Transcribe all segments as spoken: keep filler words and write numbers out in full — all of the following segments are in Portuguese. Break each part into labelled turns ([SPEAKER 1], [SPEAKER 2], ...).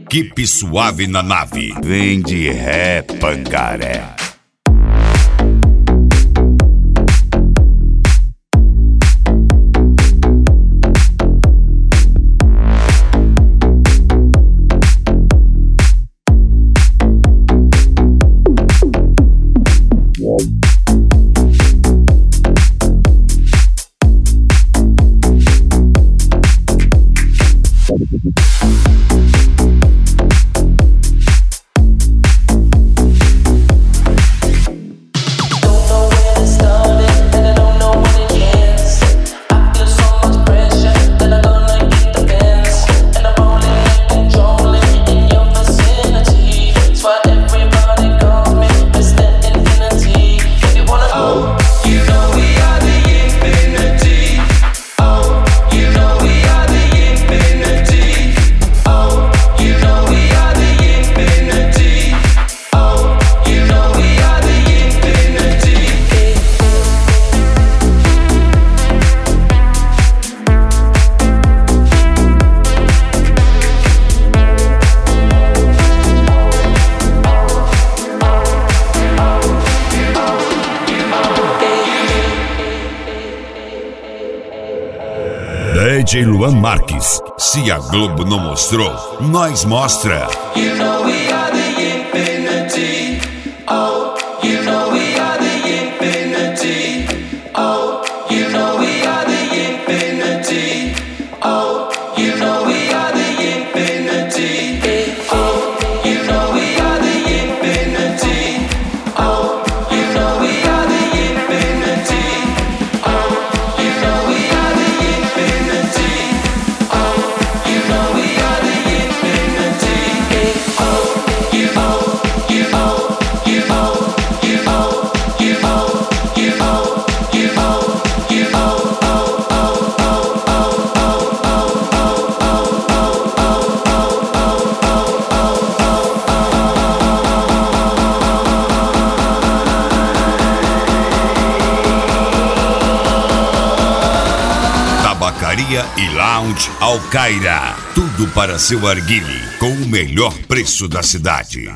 [SPEAKER 1] Equipe Suave na nave.
[SPEAKER 2] Vem de ré, Pangaré.
[SPEAKER 1] D J Luan Marques. Se a Globo não mostrou, nós mostra.
[SPEAKER 3] You know we are the infinity. Oh, you know we are the infinity. Oh, you know we are the infinity. Oh, you know we are the infinity. Oh, you know we are the infinity. Oh, you know we are the infinity. Oh, you know we are the infinity. Oh, you know we are the infinity. Oh, you know, you know, you know, you know, you know, you know, you know, you know, oh, oh, oh, oh, oh, oh, oh, oh,
[SPEAKER 1] Tabacaria e Lounge Alcaira. Tudo para seu arguile, com o melhor preço da cidade.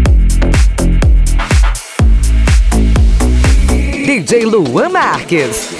[SPEAKER 4] D J Luan Marques.